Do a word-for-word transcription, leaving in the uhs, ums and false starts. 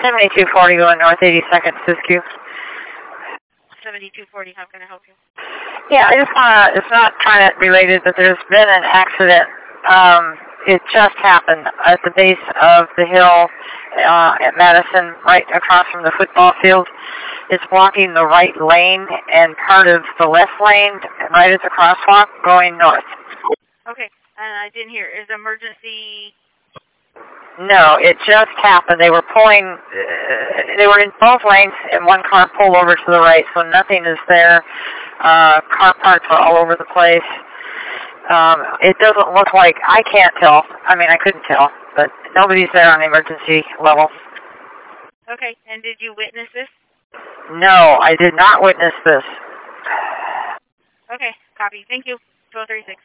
seventy-two forty going north eighty-second Siskiyou. seventy-two forty, how can I help you? Yeah, I just want to, it's not kind of related, but there's been an accident. Um, it just happened at the base of the hill uh, at Madison, right across from the football field. It's blocking the right lane and part of the left lane right at the crosswalk going north. Okay, and I didn't hear. Is emergency... No, it just happened. They were pulling, uh, they were in both lanes, and one car pulled over to the right, so nothing is there. Uh, car parts are all over the place. Um, it doesn't look like, I can't tell. I mean, I couldn't tell, but nobody's there on the emergency level. Okay, and did you witness this? No, I did not witness this. Okay, copy. Thank you. twelve thirty-six.